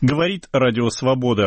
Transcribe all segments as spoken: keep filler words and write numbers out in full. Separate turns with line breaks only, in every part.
Говорит Радио Свобода.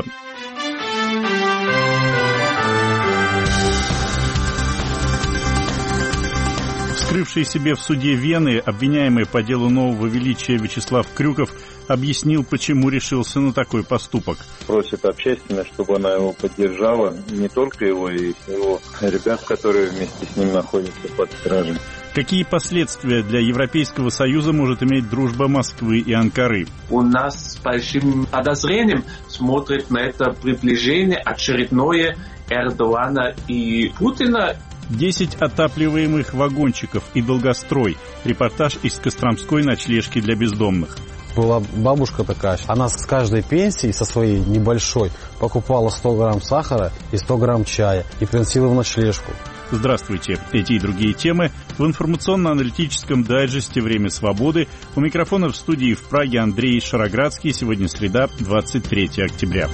Вскрывший себе в суде вены, обвиняемый по делу нового величия Вячеслав Крюков объяснил, почему решился на такой поступок.
Просит общественность, чтобы она его поддержала, не только его, и его ребят, которые вместе с ним находятся под стражей.
Какие последствия для Европейского Союза может иметь дружба Москвы и Анкары?
У нас с большим подозрением смотрит на это приближение очередное Эрдогана и Путина.
десять отапливаемых вагончиков и долгострой. Репортаж из Костромской ночлежки для бездомных.
Была бабушка такая, она с каждой пенсии, со своей небольшой, покупала сто грамм сахара и сто грамм чая и приносила в ночлежку.
Здравствуйте. Эти и другие темы в информационно-аналитическом дайджесте «Время свободы». У микрофона в студии в Праге Андрей Шароградский. Сегодня среда, двадцать третьего октября.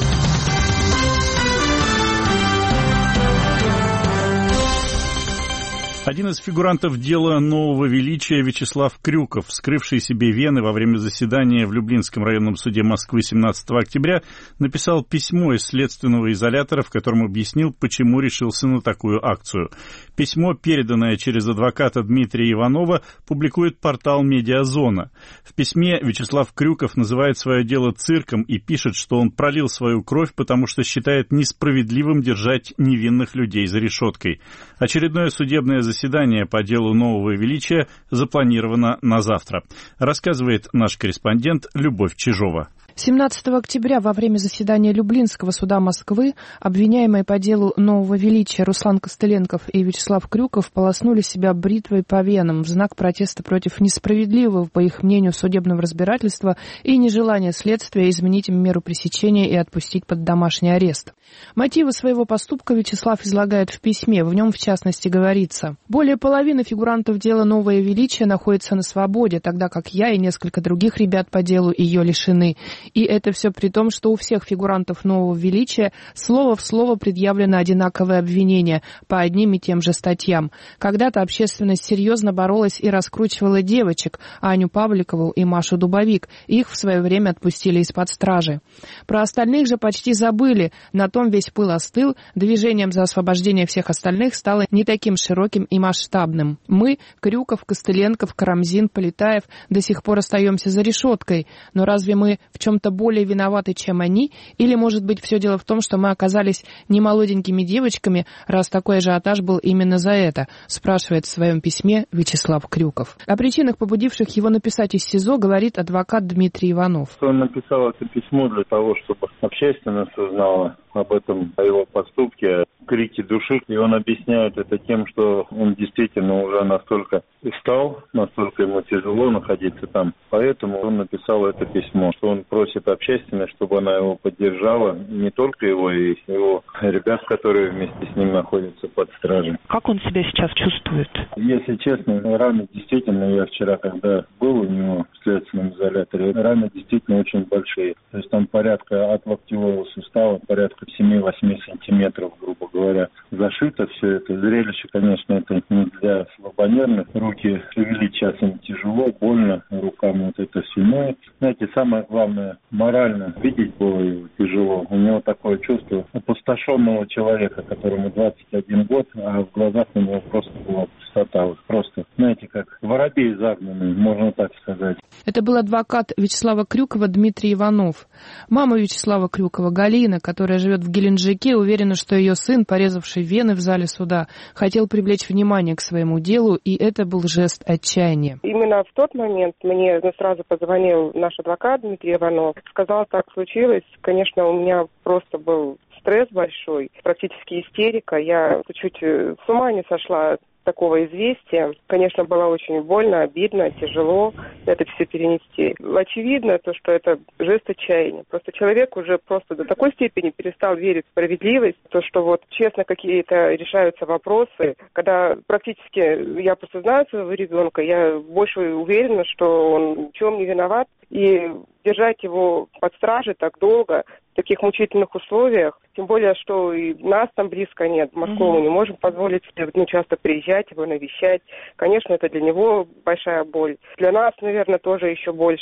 Один из фигурантов дела нового величия Вячеслав Крюков, вскрывший себе вены во время заседания в Люблинском районном суде Москвы семнадцатого октября, написал письмо из следственного изолятора, в котором объяснил, почему решился на такую акцию. Письмо, переданное через адвоката Дмитрия Иванова, публикует портал «Медиазона». В письме Вячеслав Крюков называет свое дело цирком и пишет, что он пролил свою кровь, потому что считает несправедливым держать невинных людей за решеткой. Очередное судебное заседание по делу нового величия запланировано на завтра, рассказывает наш корреспондент Любовь Чижова.
семнадцатого октября во время заседания Люблинского суда Москвы обвиняемые по делу нового величия Руслан Костыленков и Вячеслав Крюков полоснули себя бритвой по венам в знак протеста против несправедливого, по их мнению, судебного разбирательства и нежелания следствия изменить им меру пресечения и отпустить под домашний арест. Мотивы своего поступка Вячеслав излагает в письме. В нем, в частности, говорится: «Более половины фигурантов дела новое величие находится на свободе, тогда как я и несколько других ребят по делу ее лишены. И это все при том, что у всех фигурантов нового величия слово в слово предъявлено одинаковое обвинение по одним и тем же статьям. Когда-то общественность серьезно боролась и раскручивала девочек, Аню Павликову и Машу Дубовик. Их в свое время отпустили из-под стражи. Про остальных же почти забыли. На том весь пыл остыл. Движением за освобождение всех остальных стало не таким широким и масштабным. Мы, Крюков, Костыленков, Карамзин, Полетаев, до сих пор остаемся за решеткой. Но разве мы в чем-то более виноваты, чем они? Или, может быть, все дело в том, что мы оказались не молоденькими девочками, раз такой ажиотаж был именно за это, спрашивает в своем письме Вячеслав Крюков. О причинах, побудивших его написать из СИЗО, говорит адвокат Дмитрий Иванов.
Он написал это письмо для того, чтобы общественность узнала об этом, о его поступке, крики души. И он объясняет это тем, что он действительно уже настолько устал, настолько ему тяжело находиться там. Поэтому он написал это письмо, что он просит общественность, чтобы она его поддержала, не только его, и его ребят, которые вместе с ним находятся под стражей.
Как он себя сейчас чувствует?
Если честно, раны действительно, я вчера, когда был у него в следственном изоляторе, раны действительно очень большие. То есть там порядка от локтевого сустава, порядка семь-восемь сантиметров, грубо говоря, зашито все это. Зрелище, конечно, это не для слабонервных. Руки шевелить часом тяжело, больно, рукам вот это все ноет. Знаете, самое главное, морально видеть было его тяжело. У него такое чувство опустошенного человека, которому двадцать один год, а в глазах у него просто была пустота. Вот просто, знаете, как воробей загнанный, можно так сказать.
Это был адвокат Вячеслава Крюкова Дмитрий Иванов. Мама Вячеслава Крюкова, Галина, которая живет в Геленджике, уверена, что ее сын, порезавший вены в зале суда, хотел привлечь внимание к своему делу, и это был жест отчаяния.
Именно в тот момент мне сразу позвонил наш адвокат Дмитрий Иванов, сказал, так случилось. Конечно, у меня просто был стресс большой, практически истерика. Я чуть с ума не сошла от такого известия. Конечно, было очень больно, обидно, тяжело это все перенести. Очевидно, то, что это жест отчаяния. Просто человек уже просто до такой степени перестал верить в справедливость, то, что вот честно какие-то решаются вопросы. Когда практически я просто знаю своего ребенка, я больше уверена, что он ни в чем не виноват. И держать его под стражей так долго, в таких мучительных условиях, тем более, что и нас там близко нет, в Москву mm-hmm. мы не можем позволить себе ну, часто приезжать, его навещать. Конечно, это для него большая боль. Для нас, наверное, тоже еще больше.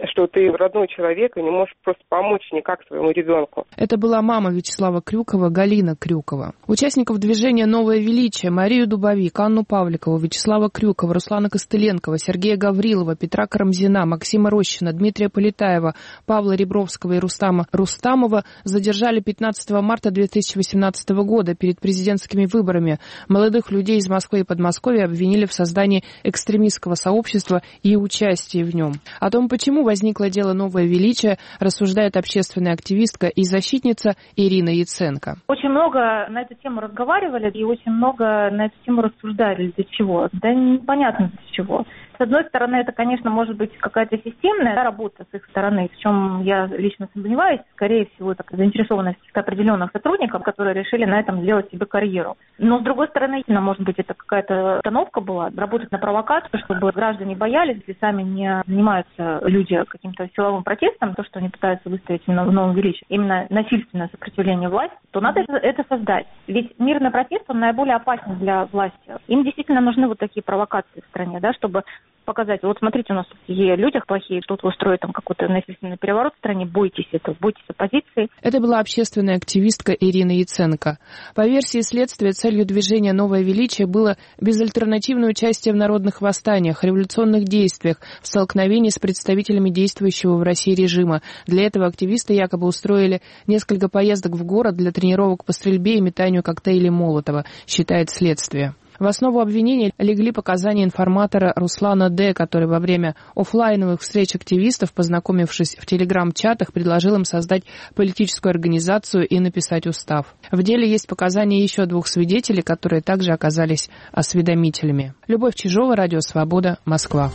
что ты родной человек и не можешь просто помочь никак своему ребенку.
Это была мама Вячеслава Крюкова, Галина Крюкова. Участников движения «Новое величие» Марию Дубовик, Анну Павликову, Вячеслава Крюкова, Руслана Костыленкова, Сергея Гаврилова, Петра Карамзина, Максима Рощина, Дмитрия Полетаева, Павла Ребровского и Рустама Рустамова задержали пятнадцатого марта две тысячи восемнадцатого года перед президентскими выборами. Молодых людей из Москвы и Подмосковья обвинили в создании экстремистского сообщества и участии в нем. О том, почему возникло дело «Новое величие», рассуждает общественная активистка и защитница Ирина Яценко.
Очень много на эту тему разговаривали и очень много на эту тему рассуждали. Для чего? Да непонятно для чего. С одной стороны, это, конечно, может быть какая-то системная работа с их стороны, в чем я лично сомневаюсь. Скорее всего, это заинтересованность определенных сотрудников, которые решили на этом сделать себе карьеру. Но, с другой стороны, может быть, это какая-то установка была, работать на провокацию, чтобы граждане боялись, если сами не занимаются люди каким-то силовым протестом, то, что они пытаются выставить именно в Новом величии, именно насильственное сопротивление власти, то надо это создать. Ведь мирный протест, он наиболее опасен для власти. Им действительно нужны вот такие провокации в стране, да, чтобы показать, вот смотрите, у нас такие люди плохие, тут устроят там какой-то насильственный переворот в стране, бойтесь этого, бойтесь оппозиции.
Это была общественная активистка Ирина Яценко. По версии следствия, целью движения «Новое величие» было безальтернативное участие в народных восстаниях, революционных действиях, в столкновении с представителями действующего в России режима. Для этого активисты якобы устроили несколько поездок в город для тренировок по стрельбе и метанию коктейлей Молотова, считает следствие. В основу обвинения легли показания информатора Руслана Д., который во время офлайновых встреч активистов, познакомившись в телеграм-чатах, предложил им создать политическую организацию и написать устав. В деле есть показания еще двух свидетелей, которые также оказались осведомителями. Любовь Чижова, Радио Свобода, Москва.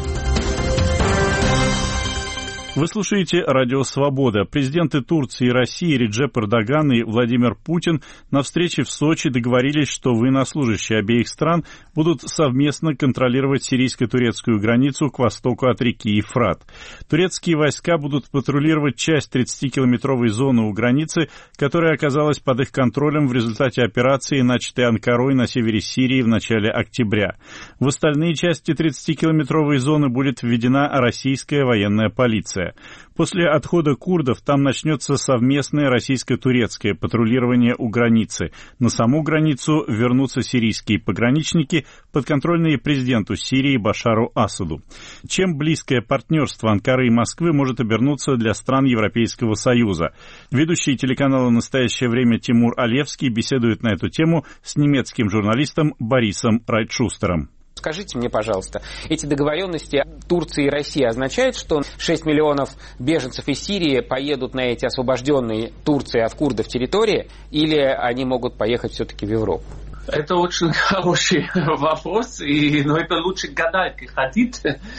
Вы слушаете «Радио Свобода». Президенты Турции и России Реджеп Эрдоган и Владимир Путин на встрече в Сочи договорились, что военнослужащие обеих стран будут совместно контролировать сирийско-турецкую границу к востоку от реки Ефрат. Турецкие войска будут патрулировать часть тридцатикилометровой зоны у границы, которая оказалась под их контролем в результате операции, начатой Анкарой на севере Сирии в начале октября. В остальные части тридцатикилометровой зоны будет введена российская военная полиция. После отхода курдов там начнется совместное российско-турецкое патрулирование у границы. На саму границу вернутся сирийские пограничники, подконтрольные президенту Сирии Башару Асаду. Чем близкое партнерство Анкары и Москвы может обернуться для стран Европейского Союза? Ведущий телеканала «Настоящее время» Тимур Алевский беседует на эту тему с немецким журналистом Борисом Райтшустером.
Скажите мне, пожалуйста, эти договоренности Турции и России означают, что шесть миллионов беженцев из Сирии поедут на эти освобожденные Турцией от курдов территории, или они могут поехать все-таки в Европу?
Это очень хороший вопрос, и, но это лучше гадалки ходить.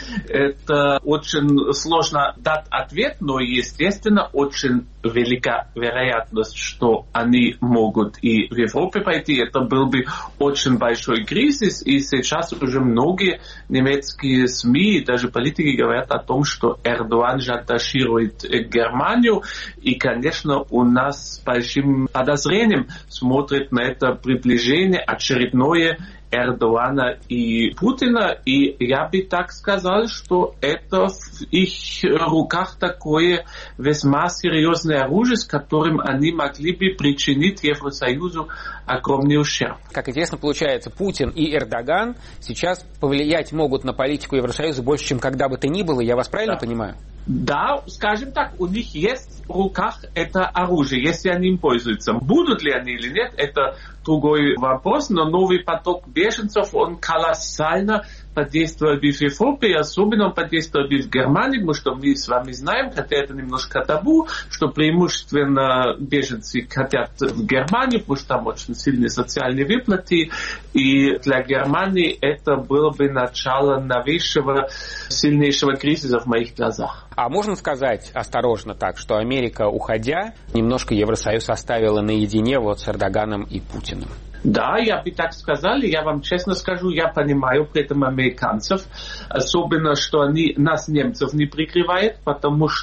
Это очень сложно дать ответ, но, естественно, очень велика вероятность, что они могут и в Европе пойти. Это был бы очень большой кризис, и сейчас уже многие немецкие СМИ и даже политики говорят о том, что Эрдоган шантажирует Германию, и, конечно, у нас с большим подозрением смотрят на это приближение очередное Эрдогана и Путина, и я бы так сказал, что это в их руках такое весьма серьезное оружие, с которым они могли бы причинить Евросоюзу огромный ущерб.
Как известно, получается, Путин и Эрдоган сейчас повлиять могут на политику Евросоюза больше, чем когда бы то ни было, я вас правильно
да.
понимаю?
Да, скажем так, у них есть в руках это оружие, если они им пользуются. Будут ли они или нет, это другой вопрос, но новый поток беженцев, он колоссально подействовал в Европе, и особенно он подействовал в Германии, потому что мы с вами знаем, хотя это немножко табу, что преимущественно беженцы хотят в Германию, потому что там очень сильные социальные выплаты, и для Германии это было бы начало новейшего, сильнейшего кризиса в моих глазах.
А можно сказать осторожно так, что Америка, уходя, немножко Евросоюз оставила наедине вот с Эрдоганом и Путиным?
Да, я бы так сказал, я вам честно скажу, я понимаю при этом американцев, особенно, что они нас, немцев, не прикрывают, потому что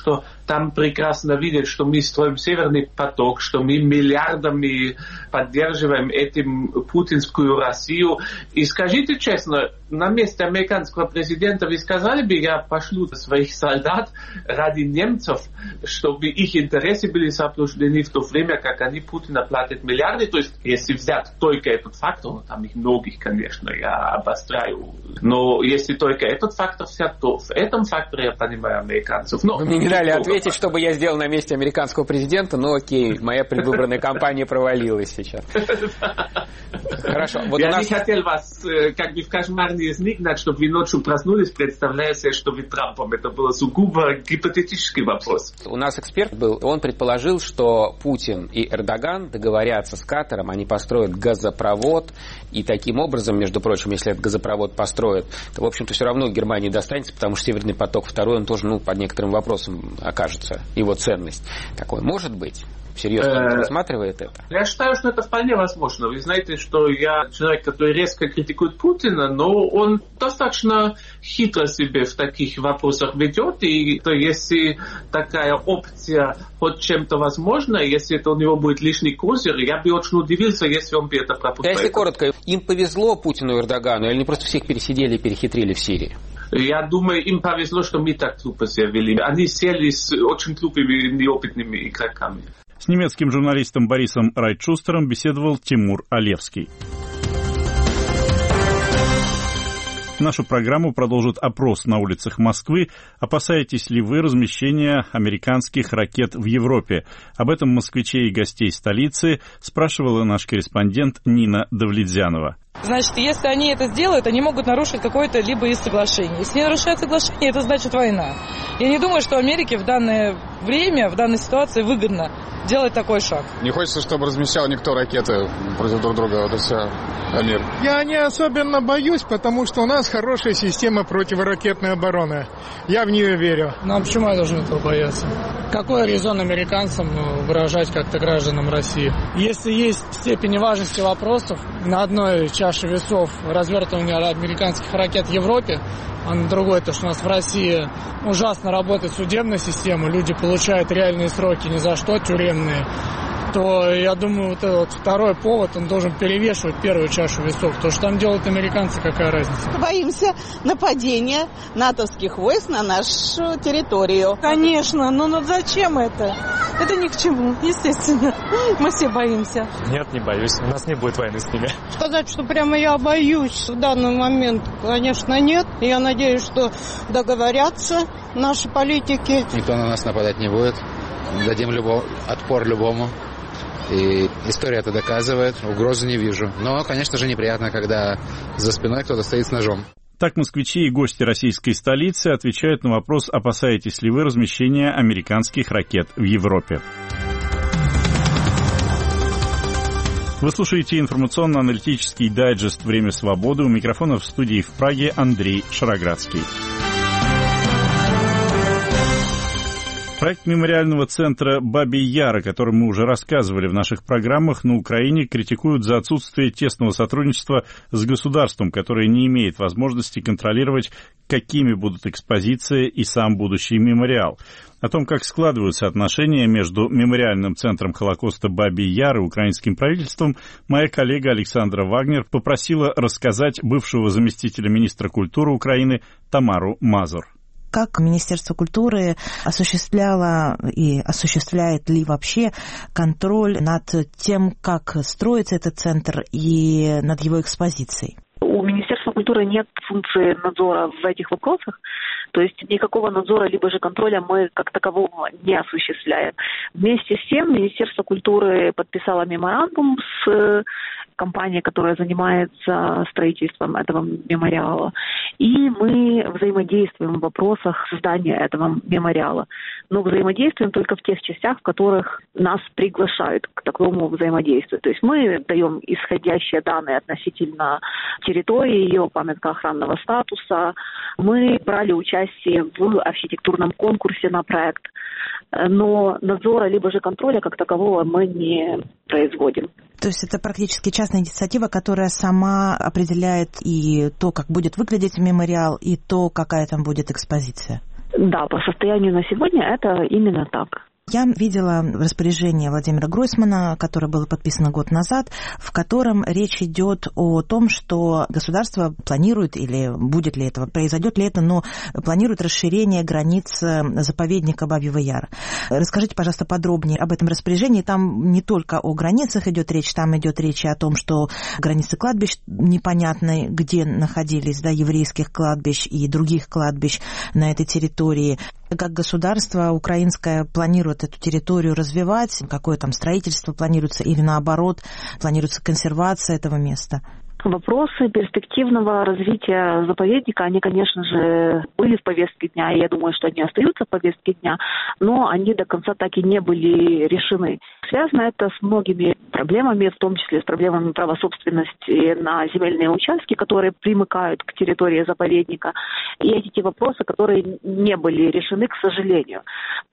там прекрасно видят, что мы строим Северный поток, что мы миллиардами поддерживаем этим путинскую Россию. И скажите честно, на месте американского президента вы сказали бы, я пошлю своих солдат ради немцев, чтобы их интересы были соблюдены в то время, как они Путина платят миллиарды. То есть, если взять только этот фактор, ну, там их многих, конечно, я обостряю, но если только этот фактор взять, то в этом факторе я понимаю американцев. Но
вы мне не дали ответить, что бы я сделал на месте американского президента, но окей, моя предвыборная кампания провалилась сейчас. Хорошо. Вот
я
у нас...
не хотел вас как бы в кошмар не изгнать, чтобы вы ночью проснулись, представляя себе, что вы Трампом. Это был сугубо гипотетический вопрос.
У нас эксперт был, он предположил, что Путин и Эрдоган договорятся с Катаром, они построят газопровод, и таким образом, между прочим, если этот газопровод построят, то, в общем-то, все равно Германии достанется, потому что Северный поток второй, он тоже, ну, под некоторым вопросом окажется, его ценность. Такое может быть? Всерьез рассматривает это?
Я считаю, что это вполне возможно. Вы знаете, что я человек, который резко критикует Путина, но он достаточно хитро себе в таких вопросах ведет, и то, если такая опция хоть чем-то возможна, если это у него будет лишний козырь, я бы очень удивился, если он бы это пропустил.
Да, если коротко, им повезло Путину и Эрдогану, или они просто всех пересидели и перехитрили в Сирии?
Я думаю, им повезло, что мы так тупо себя вели. Они сели с очень тупыми, неопытными игроками.
С немецким журналистом Борисом Райтшустером беседовал Тимур Алевский. Нашу программу продолжит опрос на улицах Москвы. Опасаетесь ли вы размещения американских ракет в Европе? Об этом москвичей и гостей столицы спрашивала наш корреспондент Нина Давлетзянова.
Значит, если они это сделают, они могут нарушить какое-то либо из соглашений. Если не нарушают соглашение, это значит война. Я не думаю, что Америке в данное время, в данной ситуации выгодно делать такой шаг.
Не хочется, чтобы размещал никто ракеты против друг друга. Вот и все. Амир.
Я не особенно боюсь, потому что у нас хорошая система противоракетной обороны. Я в нее верю.
Ну а почему я должен этого бояться? Какой резон американцам выражать как-то гражданам России? Если есть степень важности вопросов, на одной чаше весов развертывания американских ракет в Европе, а на другой, то, что у нас в России ужасно работает судебная система, люди получают реальные сроки ни за что, тюремные, то, я думаю, вот этот второй повод, он должен перевешивать первую чашу весов. То, что там делают американцы, какая разница?
Боимся нападения натовских войск на нашу территорию.
Конечно, но ну, зачем это? Это ни к чему, естественно. Мы все боимся.
Нет, не боюсь. У нас не будет войны с ними.
Сказать, что прямо я боюсь в данный момент, конечно, нет. Я надеюсь, что договорятся наши политики.
Никто на нас нападать не будет. Дадим любо... отпор любому. И история это доказывает. Угрозы не вижу. Но, конечно же, неприятно, когда за спиной кто-то стоит с ножом.
Так москвичи и гости российской столицы отвечают на вопрос, опасаетесь ли вы размещения американских ракет в Европе. Вы слушаете информационно-аналитический дайджест «Время свободы». У микрофона в студии в Праге Андрей Шароградский. Проект мемориального центра «Бабий Яр», о котором мы уже рассказывали в наших программах, на Украине критикуют за отсутствие тесного сотрудничества с государством, которое не имеет возможности контролировать, какими будут экспозиции и сам будущий мемориал. О том, как складываются отношения между мемориальным центром Холокоста «Бабий Яр» и украинским правительством, моя коллега Александра Вагнер попросила рассказать бывшего заместителя министра культуры Украины Тамару Мазур.
Как Министерство культуры осуществляло и осуществляет ли вообще контроль над тем, как строится этот центр и над его экспозицией?
У Министерства культуры нет функции надзора в этих вопросах, то есть никакого надзора либо же контроля мы как такового не осуществляем. Вместе с тем Министерство культуры подписало меморандум с компанией, которая занимается строительством этого мемориала, и мы взаимодействуем в вопросах создания этого мемориала. Но взаимодействуем только в тех частях, в которых нас приглашают к такому взаимодействию. То есть мы даем исходящие данные относительно территории, ее памятко-охранного статуса. Мы брали участие в архитектурном конкурсе на проект, но надзора либо же контроля как такового мы не производим.
То есть это практически частная инициатива, которая сама определяет и то, как будет выглядеть мемориал, и то, какая там будет экспозиция?
Да, по состоянию на сегодня это именно так.
Я видела распоряжение Владимира Гройсмана, которое было подписано год назад, в котором речь идет о том, что государство планирует, или будет ли это, произойдет ли это, но планирует расширение границ заповедника Бабьего Яра. Расскажите, пожалуйста, подробнее об этом распоряжении. Там не только о границах идет речь, там идет речь о том, что границы кладбищ непонятны, где находились, да, еврейских кладбищ и других кладбищ на этой территории. Как государство украинское планирует эту территорию развивать, какое там строительство планируется или наоборот планируется консервация этого места?
Вопросы перспективного развития заповедника, они, конечно же, были в повестке дня, и я думаю, что они остаются в повестке дня, но они до конца так и не были решены. Связано это с многими проблемами, в том числе с проблемами права собственности на земельные участки, которые примыкают к территории заповедника, и эти те вопросы, которые не были решены, к сожалению.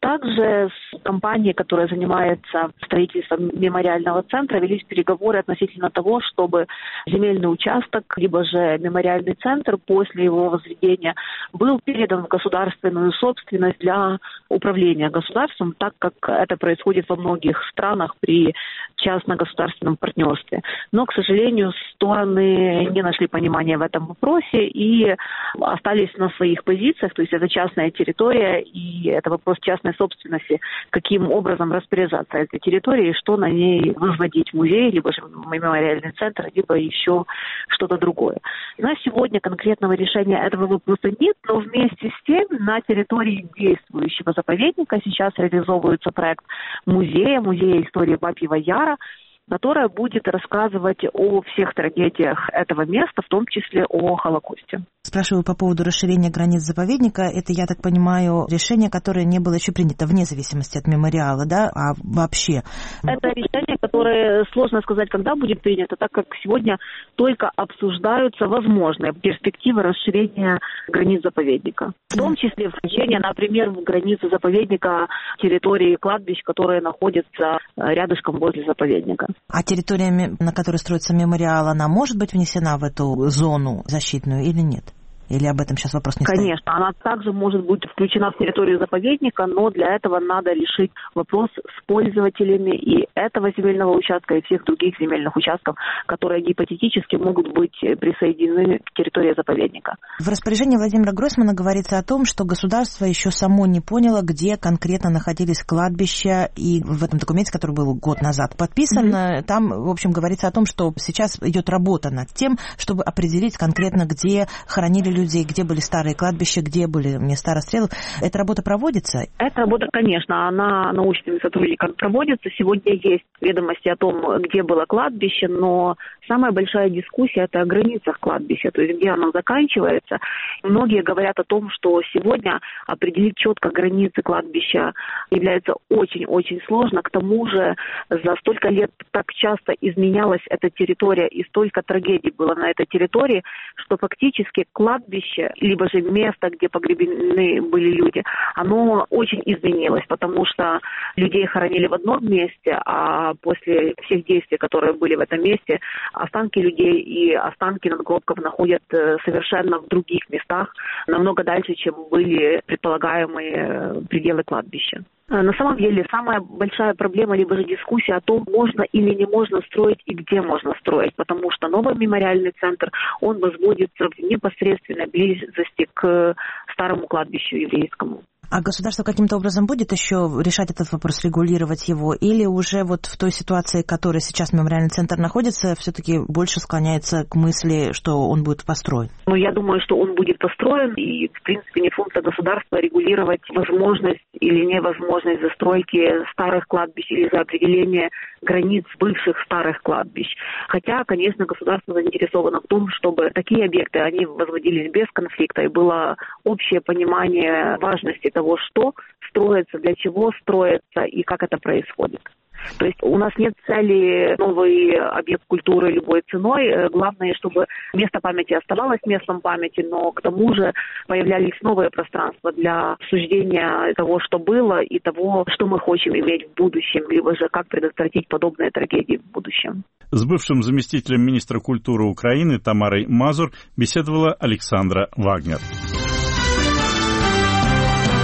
Также с компанией, которая занимается строительством мемориального центра, велись переговоры относительно того, чтобы земельные участок, либо же мемориальный центр после его возведения был передан в государственную собственность для управления государством, так как это происходит во многих странах при частно-государственном партнерстве. Но, к сожалению, стороны не нашли понимания в этом вопросе и остались на своих позициях, то есть это частная территория и это вопрос частной собственности, каким образом распоряжаться этой территорией, что на ней возводить музей, либо же мемориальный центр, либо еще что-то другое. На сегодня конкретного решения этого вопроса нет, но вместе с тем на территории действующего заповедника сейчас реализовывается проект музея, музея истории Бабьего Яра, которая будет рассказывать о всех трагедиях этого места, в том числе о Холокосте.
Спрашиваю по поводу расширения границ заповедника. Это, я так понимаю, решение, которое не было еще принято вне зависимости от мемориала, да, а вообще?
Это решение, которое сложно сказать, когда будет принято, так как сегодня только обсуждаются возможные перспективы расширения границ заповедника. В том числе вхождение, например, в границы заповедника территории кладбищ, которые находятся рядышком возле заповедника.
А территория, на которой строится мемориал, она может быть внесена в эту зону защитную или нет? Или об этом сейчас вопрос не стоит?
Конечно, она также может быть включена в территорию заповедника, но для этого надо решить вопрос с пользователями и этого земельного участка, и всех других земельных участков, которые гипотетически могут быть присоединены к территории заповедника.
В распоряжении Владимира Гройсмана говорится о том, что государство еще само не поняло, где конкретно находились кладбища, и в этом документе, который был год назад подписан, mm-hmm. там, в общем, говорится о том, что сейчас идет работа над тем, чтобы определить конкретно, где хоронили людей, где были старые кладбища, где были места расстрелов. Эта работа проводится?
Эта работа, конечно, она научными сотрудниками проводится. Сегодня есть ведомости о том, где было кладбище, но самая большая дискуссия – это о границах кладбища, то есть где оно заканчивается. Многие говорят о том, что сегодня определить четко границы кладбища является очень-очень сложно. К тому же за столько лет так часто изменялась эта территория и столько трагедий было на этой территории, что фактически кладбище, либо же место, где погребены были люди, оно очень изменилось, потому что людей хоронили в одном месте, а после всех действий, которые были в этом месте, останки людей и останки надгробков находят совершенно в других местах, намного дальше, чем были предполагаемые пределы кладбища. На самом деле, самая большая проблема, либо же дискуссия о том, можно или не можно строить и где можно строить, потому что новый мемориальный центр, он возводится в непосредственной близости к старому кладбищу еврейскому.
А государство каким-то образом будет еще решать этот вопрос, регулировать его? Или уже вот в той ситуации, в которой сейчас мемориальный центр находится, все-таки больше склоняется к мысли, что он будет построен?
Ну, я думаю, что он будет построен, и, в принципе, не функция государства регулировать возможность или невозможность застройки старых кладбищ или за определение границ бывших старых кладбищ. Хотя, конечно, государство заинтересовано в том, чтобы такие объекты, они возводились без конфликта, и было общее понимание важности того, что строится, для чего строится и как это происходит. То есть у нас нет цели новый объект культуры любой ценой. Главное, чтобы место памяти оставалось местом памяти, но к тому же появлялись новые пространства для обсуждения того, что было, и того, что мы хотим иметь в будущем, либо же как предотвратить подобные трагедии в будущем.
С бывшим заместителем министра культуры Украины Тамарой Мазур беседовала Александра Вагнер.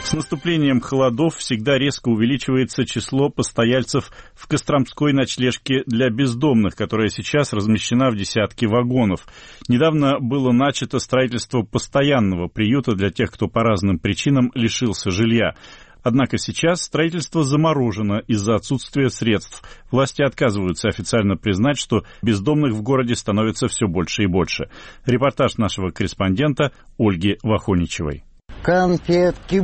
С наступлением холодов всегда резко увеличивается число постояльцев в костромской ночлежке для бездомных, которая сейчас размещена в десятке вагонов. Недавно было начато строительство постоянного приюта для тех, кто по разным причинам лишился жилья. Однако сейчас строительство заморожено из-за отсутствия средств. Власти отказываются официально признать, что бездомных в городе становится все больше и больше. Репортаж нашего корреспондента Ольги Вахоничевой.
Конфетки,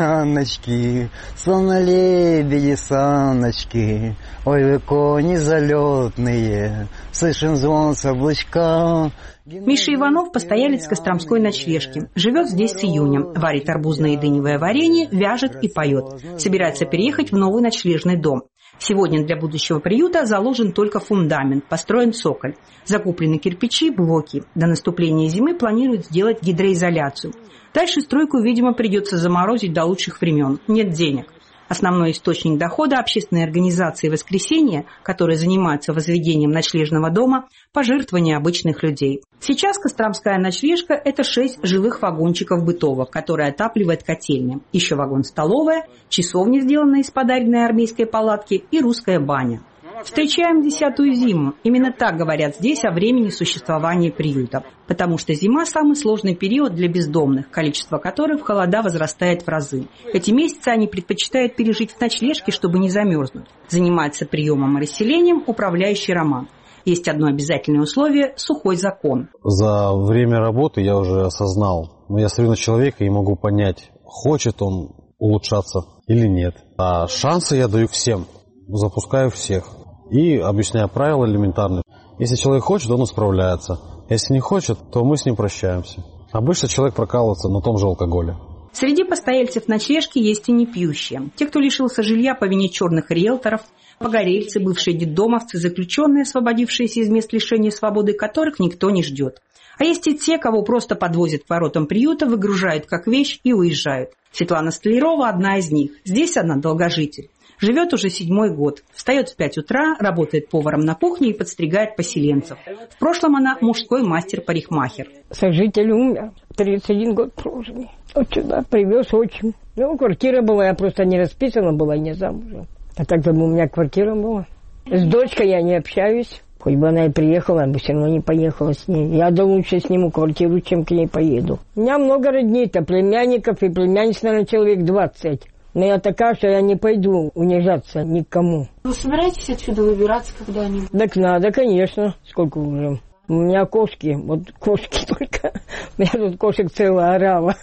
баночки, словно лебеди саночки, ой, вы кони залетные, слышен звон с облачка.
Миша Иванов – постоялец костромской ночлежки. Живет здесь с июня, варит арбузное и дыневое варенье, вяжет и поет. Собирается переехать в новый ночлежный дом. Сегодня для будущего приюта заложен только фундамент, построен цоколь. Закуплены кирпичи, блоки. До наступления зимы планируют сделать гидроизоляцию. Дальше стройку, видимо, придется заморозить до лучших времен. Нет денег. Основной источник дохода общественной организации «Воскресенье», которая занимается возведением ночлежного дома, пожертвования обычных людей. Сейчас костромская ночлежка – это шесть жилых вагончиков бытовых, которые отапливает котельня. Еще вагон-столовая, часовня, сделанная из подаренной армейской палатки, и русская баня. Встречаем десятую зиму. Именно так говорят здесь о времени существования приюта. Потому что зима – самый сложный период для бездомных, количество которых в холода возрастает в разы. Эти месяцы они предпочитают пережить в ночлежке, чтобы не замерзнуть. Занимается приемом и расселением управляющий Роман. Есть одно обязательное условие – сухой закон.
За время работы я уже осознал, но я смотрю на человека и могу понять, хочет он улучшаться или нет. А шансы я даю всем, запускаю всех. И объясняю правила элементарные. Если человек хочет, он справляется. Если не хочет, то мы с ним прощаемся. Обычно человек прокалывается на том же алкоголе.
Среди постояльцев ночлежки есть и непьющие. Те, кто лишился жилья по вине черных риэлторов, погорельцы, бывшие детдомовцы, заключенные, освободившиеся из мест лишения свободы, которых никто не ждет. А есть и те, кого просто подвозят к воротам приюта, выгружают как вещь и уезжают. Светлана Столярова одна из них. Здесь она долгожитель. Живет уже седьмой год. Встает в пять утра, работает поваром на кухне и подстригает поселенцев. В прошлом она мужской мастер-парикмахер.
Сожитель умер. тридцать один год прожили. Вот сюда привез отчим. Ну, квартира была, я просто не расписана была, не замужем. А так-то бы у меня квартира была. С дочкой я не общаюсь. Хоть бы она и приехала, я бы все равно не поехала с ней. Я да лучше сниму квартиру, чем к ней поеду. У меня много родней-то, племянников и племянниц, наверное, человек двадцать. Но я такая, что я не пойду унижаться никому.
Вы собираетесь отсюда выбираться когда-нибудь?
Так надо, конечно. Сколько уже? У меня кошки, вот кошки только. У меня тут кошек целая орава.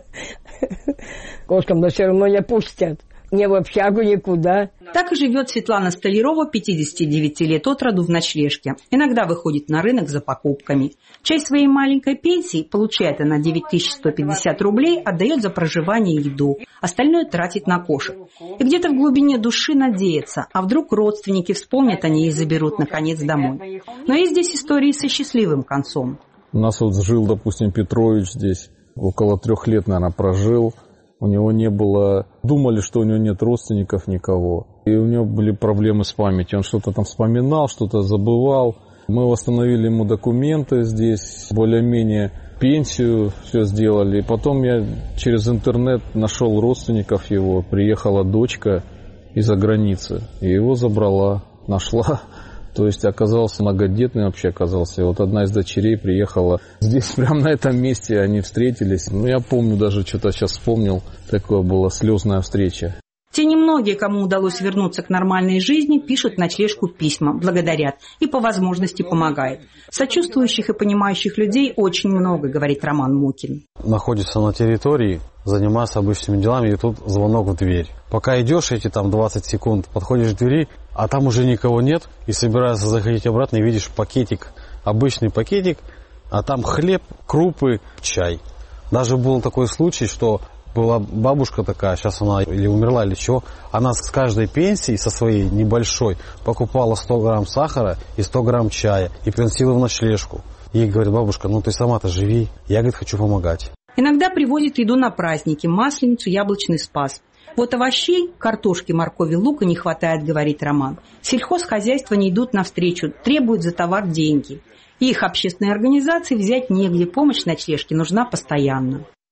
Кошкам да все равно не пустят. Не в общагу никуда.
Так и живет Светлана Столярова, пятидесяти девяти лет от роду, в ночлежке. Иногда выходит на рынок за покупками. Часть своей маленькой пенсии, получает она девять тысяч сто пятьдесят рублей, отдает за проживание и еду. Остальное тратит на кошек. И где-то в глубине души надеется, а вдруг родственники вспомнят о ней и заберут наконец домой. Но есть здесь истории со счастливым концом.
У нас вот жил, допустим, Петрович здесь. Около трех лет, наверное, прожил. У него не было... Думали, что у него нет родственников никого. И у него были проблемы с памятью. Он что-то там вспоминал, что-то забывал. Мы восстановили ему документы здесь, более-менее пенсию все сделали. И потом я через интернет нашел родственников его. Приехала дочка из-за границы. И его забрала, нашла. То есть оказался многодетный вообще оказался. И вот одна из дочерей приехала здесь, прямо на этом месте они встретились. Ну, я помню, даже что-то сейчас вспомнил, такое была слезная встреча.
Те немногие, кому удалось вернуться к нормальной жизни, пишут в ночлежку письма, благодарят и по возможности помогают. Сочувствующих и понимающих людей очень много, говорит Роман Мукин.
Находится на территории, занимается обычными делами, и тут звонок в дверь. Пока идешь эти там двадцать секунд, подходишь к двери, а там уже никого нет, и собираешься заходить обратно, и видишь пакетик, обычный пакетик, а там хлеб, крупы, чай. Даже был такой случай, что была бабушка такая, сейчас она или умерла, или чего, она с каждой пенсии, со своей небольшой, покупала сто грамм сахара и сто грамм чая, и приносила в ночлежку. Ей говорит: бабушка, ну ты сама-то живи, я, говорит, хочу помогать.
Иногда привозят еду на праздники, Масленицу, Яблочный Спас. Вот овощей, картошки, моркови, лука не хватает, говорит Роман. Сельхозхозяйства не идут навстречу, требуют за товар деньги. И их общественные организации взять негде, помощь ночлежке нужна постоянно.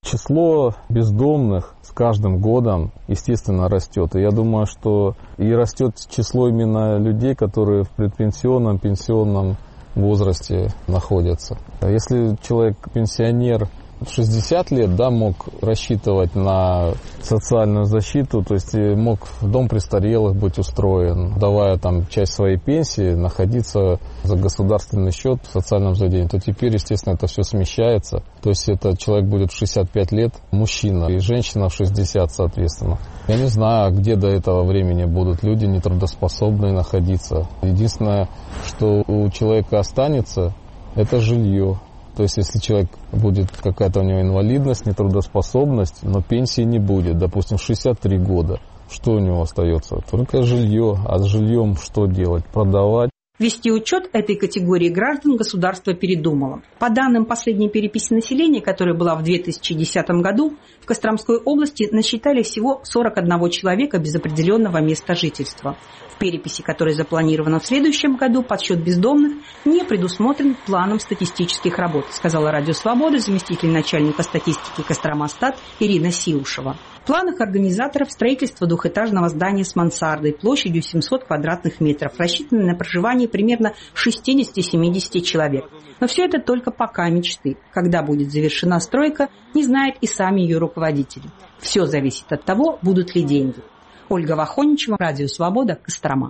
Число бездомных с каждым годом, естественно, растет. И я думаю, что и растет число именно людей, которые в предпенсионном, пенсионном возрасте находятся. Если человек пенсионер в шестьдесят лет, да, мог рассчитывать на социальную защиту, то есть мог в дом престарелых быть устроен, давая там часть своей пенсии находиться за государственный счет в социальном заведении, то теперь, естественно, это все смещается. То есть этот человек будет в шестьдесят пять лет, мужчина, и женщина в шестьдесят, соответственно. Я не знаю, где до этого времени будут люди нетрудоспособные находиться. Единственное, что у человека останется, это жилье. То есть, если человек будет какая-то у него инвалидность, нетрудоспособность, но пенсии не будет, допустим, в шестьдесят три года, что у него остается? Только жилье. А с жильем что делать? Продавать?
Вести учет этой категории граждан государство передумало. По данным последней переписи населения, которая была в две тысячи десятом году, в Костромской области насчитали всего сорок один человека без определенного места жительства. В переписи, которая запланирована в следующем году, подсчет бездомных не предусмотрен планом статистических работ, сказала Радио Свобода заместитель начальника статистики Костромастат Ирина Сиушева. В планах организаторов строительство двухэтажного здания с мансардой площадью семьсот квадратных метров, рассчитанное на проживание примерно шестьдесят-семьдесят человек. Но все это только пока мечты. Когда будет завершена стройка, не знают и сами ее руководители. Все зависит от того, будут ли деньги. Ольга Вахоничева, Радио Свобода, Кострома.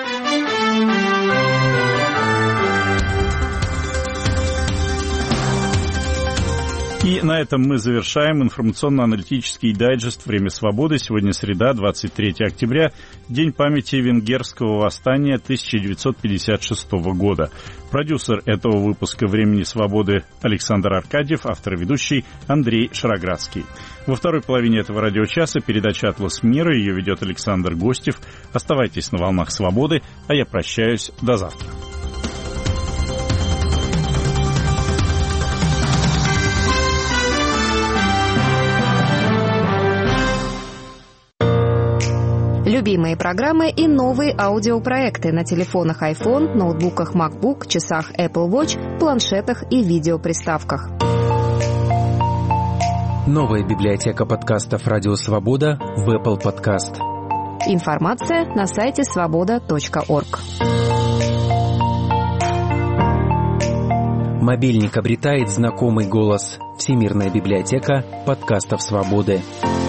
И на этом мы завершаем информационно-аналитический дайджест «Время свободы». Сегодня среда, двадцать третьего октября, день памяти венгерского восстания тысяча девятьсот пятьдесят шестого года. Продюсер этого выпуска «Времени свободы» Александр Аркадьев, автор и ведущий Андрей Шароградский. Во второй половине этого радиочаса передача «Атлас мира», ее ведет Александр Гостев. Оставайтесь на волнах свободы, а я прощаюсь до завтра.
Любимые программы и новые аудиопроекты на телефонах iPhone, ноутбуках MacBook, часах Apple Watch, планшетах и видеоприставках.
Новая библиотека подкастов «Радио Свобода» в Apple Podcast.
Информация на сайте свобода точка орг.
Мобильник обретает знакомый голос. Всемирная библиотека подкастов «Свободы».